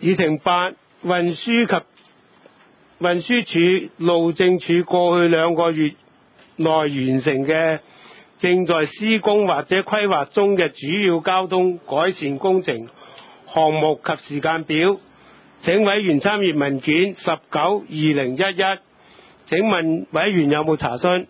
8運輸署、路政署過去2個月內完成嘅正在施工或者規劃中嘅主要交通改善工程項目及時間表，請委員參閱文件19/2011。請問委員有冇查詢？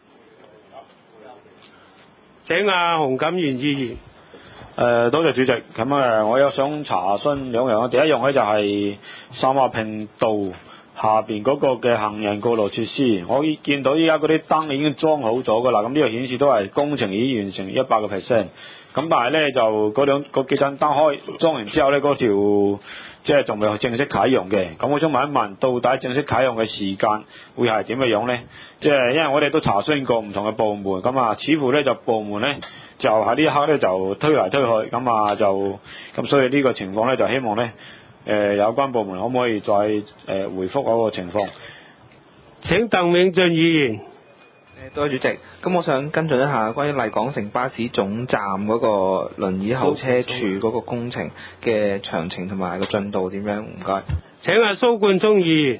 請洪錦元議員。 多謝主席。咁我有想查詢兩樣。第一樣咧就係秀茂坪道下邊嗰個嘅行人過路設施，我見到依家嗰啲燈已經裝好咗噶啦，咁呢個顯示都係工程已經完成100%。咁但係咧就嗰幾盞燈開裝完之後咧，嗰條即係仲未正式啟用嘅。咁我想問一問，到底正式啟用嘅時間會係點嘅樣咧？即係因為我哋都查詢過唔同嘅部門，咁似乎咧就部門咧就喺呢一刻咧就推嚟推去，咁所以呢個情況咧就希望咧有關部門可唔可以再回覆嗰個情況？ 請鄧永俊議員。 多謝主席。咁我想跟進一下關於麗港城巴士總站嗰個輪椅候車處嗰個工程嘅詳情同埋個進度點樣？唔該。 請蘇冠聰議員。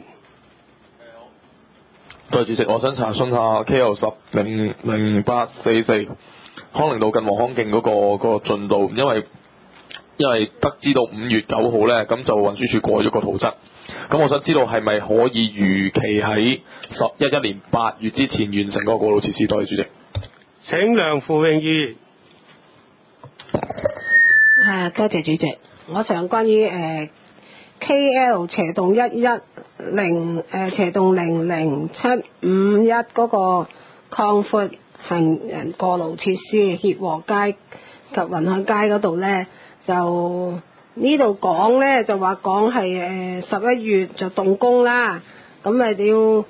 多謝主席，我想查詢下 KL100844康寧道近皇康徑嗰個進度，因為得知到5月9號咧，咁就運輸署過咗個圖則，咁我想知道係咪可以如期喺11年8月之前完成個過路設施？多謝主席。 請梁富榮議員。 多謝主席。我想關於KL 00751嗰個擴闊行人過路設施協和街及雲海街嗰度咧，就呢度講咧就話講係11月就動工啦，咁咪要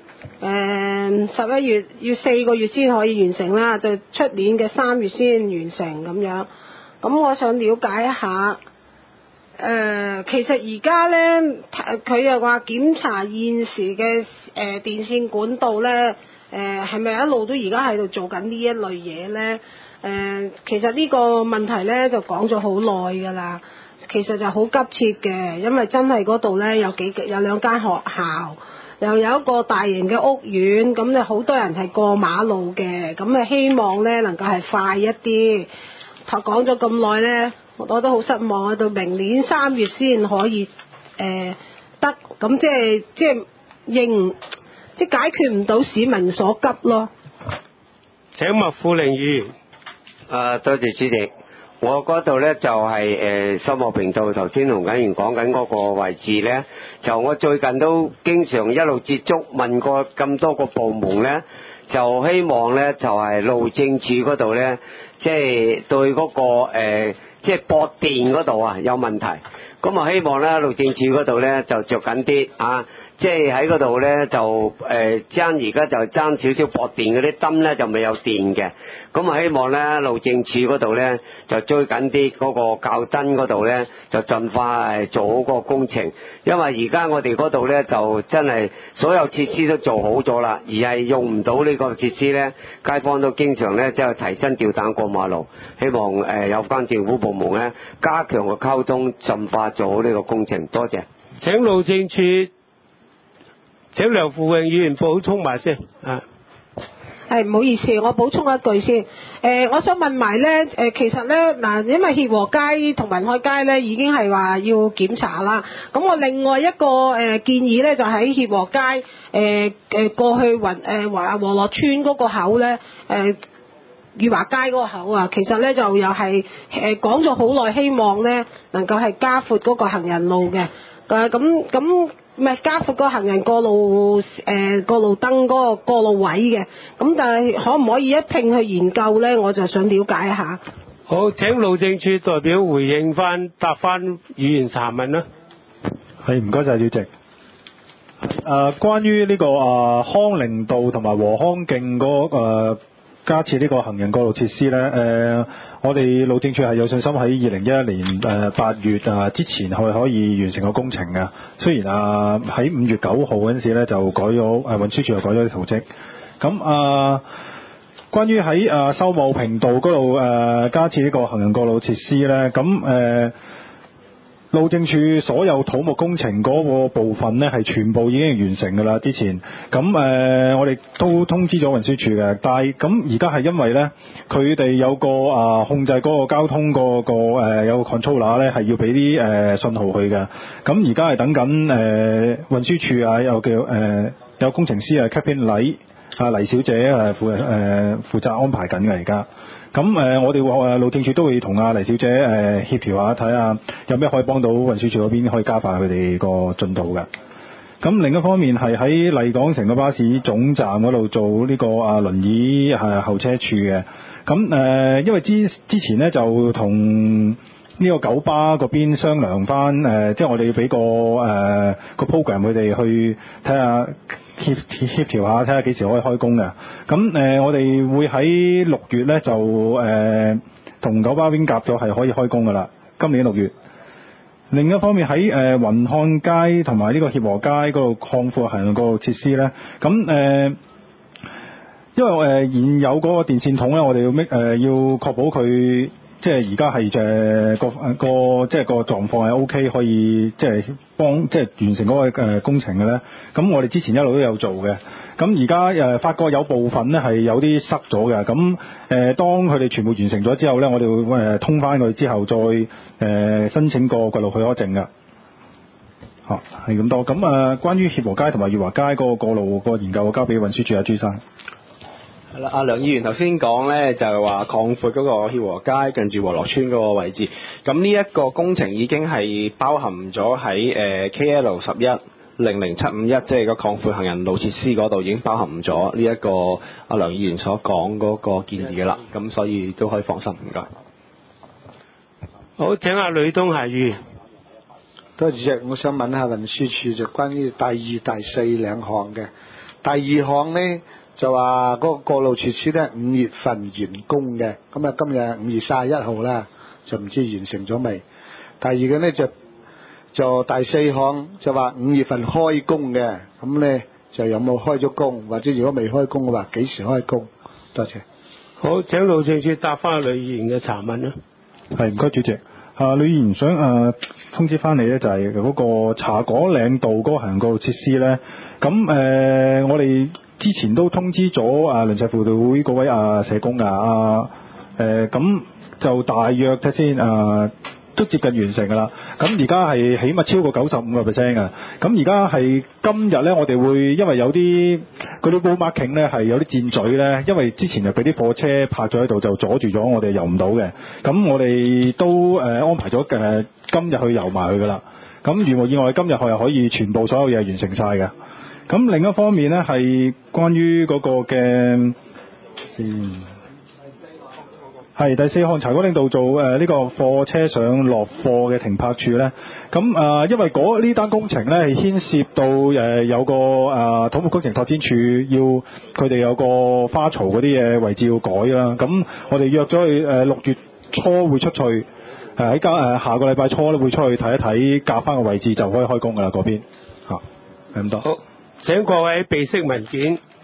11月要4個月先可以完成啦，就出年嘅3月先完成咁樣。咁我想了解一下，其實而家咧佢又話檢查現時嘅電線管道咧，係咪一路都而家喺度做緊呢一類嘢咧？其實呢個問題咧就講咗好耐㗎啦，其實就好急切嘅，因為真係嗰度咧有2間學校，又有一個大型嘅屋苑，咁就好多人係過馬路嘅，咁啊希望咧能夠係快一啲。講咗咁耐咧，我都好失望，到明年3月先可以得，咁即係解決唔到市民所急咯。 請麥富玲議員。 多謝主席。我嗰度咧就係秀茂坪道，頭先洪錦元講緊嗰個位置咧，就我最近都經常一路接觸，問過咁多個部門咧，就希望咧就係路政署嗰度咧，即係對嗰個即係駁電嗰度啊有問題，咁啊希望咧路政署嗰度咧就着緊啲啊，即係喺嗰度咧就爭而家就爭少少駁電嗰啲燈咧就未有電嘅。咁啊希望咧路政署嗰度咧就追緊啲嗰個校燈嗰度咧就盡快做好嗰個工程，因為而家我哋嗰度咧就真係所有設施都做好咗啦，而係用唔到呢個設施咧，街坊都經常咧即係提心吊膽過馬路。希望有關政府部門咧加強個溝通，盡快做好呢個工程。多謝。 請路政署，請梁富榮議員補充埋先啊。 係唔好意思，我補充一句先。我想問埋咧，其實咧嗱，因為協和街同雲海街咧已經係話要檢查啦。咁我另外一個建議咧，就喺協和街過去和樂村嗰個口咧，裕華街嗰個口啊，其實咧就又係講咗好耐，希望咧能夠係加闊嗰個行人路嘅。咁唔係加闊個行人過路燈嗰個過路位嘅，咁但係可唔可以一併去研究咧？我就想了解一下。 好，請路政署代表回應翻答翻議員查問啦。 係，唔該晒主席。關於呢個康寧道同埋和康徑嗰加設呢個行人過路設施咧，我哋路政署係有信心喺2011年8月之前可以完成個工程嘅。雖然喺5月9號嗰陣時咧就改咗運輸署又改咗啲圖則。咁關於喺秀茂坪道嗰度加設呢個行人過路設施咧，咁路政署所有土木工程嗰個部分呢，係全部已經完成㗎啦。之前咁我哋都通知咗運輸署嘅，但係咁而家係因為呢，佢哋有個控制嗰個交通個有個 controller 呢，係要俾啲信號佢嘅。咁而家係等緊運輸署有叫有工程師Captain 黎小姐負責安排緊嘅而家。咁我哋路政署都會同黎小姐協調下，睇下有咩可以幫到運輸署嗰邊可以加快佢哋個進度嘅。咁另一方面係喺麗港城個巴士總站嗰度做呢個輪椅候車處嘅。咁因為之前呢就同呢個九巴嗰邊商量翻即係我哋要俾個 program 佢哋去睇下協調下，睇下幾時可以開工嘅。咁我哋會喺6月呢就同九巴邊夾咗係可以開工噶啦，今年6月。另一方面喺雲漢街同埋呢個協和街嗰度擴闊行人過路設施呢，咁因為現有嗰個電線筒呢，我哋要確保佢即係而家係即係個狀況係 OK， 可以即係完成嗰個工程嘅咧。咁我哋之前一路都有做嘅。咁而家發覺有部分咧係有啲塞咗嘅。咁當佢哋全部完成咗之後咧，我哋會通翻佢之後再申請個掘路許可證嘅。嚇，係咁多。咁關於協和街同埋裕華街嗰個過路個研究，我交俾運輸署朱生。 係啦，阿梁議員頭先講咧就係話擴闊嗰個協和街近住和樂村嗰個位置，咁呢一個工程已經係包含咗喺KL11-00751，即係個擴闊行人路設施嗰度已經包含咗呢一個阿梁議員所講嗰個建議嘅啦，咁所以都可以放心，唔該。 好，請阿呂東霞議員。 多謝主席，我想問下運輸署就關於第2、第4兩項嘅。第2項呢，就話嗰個過路設施咧5月份完工嘅，咁今日5月31號啦，就唔知完成咗未？第二個呢，就第4項就話5月份開工嘅，咁呢就有冇開咗工，或者如果未開工嘅話，幾時開工？多謝。 好，請路政署答翻呂議員嘅查問啦。 係，唔該主席。呂議員想通知翻你咧，就係嗰個茶果嶺道嗰個行人過路設施咧，咁我哋之前都通知咗鄰舍輔導會嗰位社工咁就大約睇先都接近完成㗎啦。咁而家係起碼超過95% 㗎。咁而家係今日咧，我哋會因為有啲嗰啲 road marking 咧係有啲箭嘴咧，因為之前就俾啲貨車泊咗喺度，就阻住咗我哋游唔到嘅。咁我哋都安排咗今日去游埋去㗎啦。咁如無意外，今日係可以全部所有嘢完成晒嘅。咁另一方面咧係關於嗰個嘅係第4項茶果嶺道做呢個貨車上落貨嘅停泊處咧，咁因為呢單工程咧係牽涉到有個土木工程拓展處要佢哋有個花槽嗰啲嘢位置要改啦，咁我哋約咗佢6月初會出去，喺下個禮拜初咧會出去睇一睇，夾翻個位置就可以開工㗎啦嗰邊嚇，係咁多。 好，請各位備悉文件。